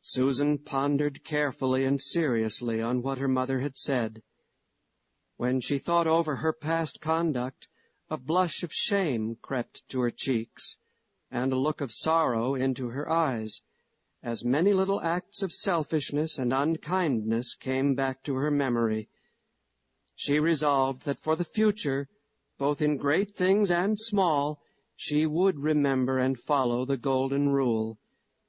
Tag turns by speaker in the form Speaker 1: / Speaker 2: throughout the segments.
Speaker 1: Susan pondered carefully and seriously on what her mother had said. When she thought over her past conduct, a blush of shame crept to her cheeks, and a look of sorrow into her eyes, as many little acts of selfishness and unkindness came back to her memory. She resolved that for the future, both in great things and small, she would remember and follow the golden rule.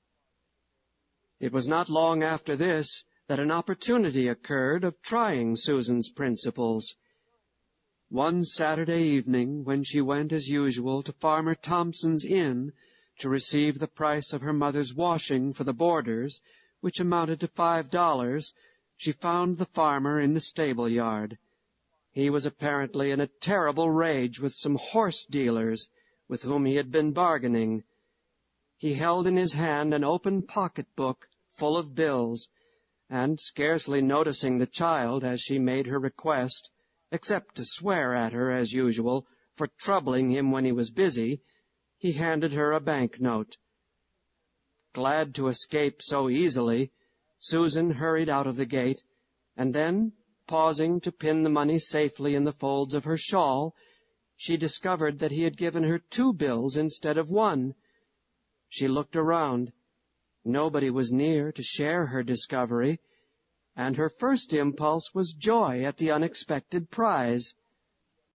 Speaker 1: It was not long after this that an opportunity occurred of trying Susan's principles. One Saturday evening, when she went as usual to Farmer Thompson's inn to receive the price of her mother's washing for the boarders, which amounted to $5, she found the farmer in the stable yard. He was apparently in a terrible rage with some horse dealers with whom he had been bargaining. He held in his hand an open pocket-book full of bills, and, scarcely noticing the child as she made her request, except to swear at her, as usual, for troubling him when he was busy, he handed her a bank-note. Glad to escape so easily, Susan hurried out of the gate, and then, pausing to pin the money safely in the folds of her shawl, she discovered that he had given her 2 bills instead of 1. She looked around. Nobody was near to share her discovery, and her first impulse was joy at the unexpected prize.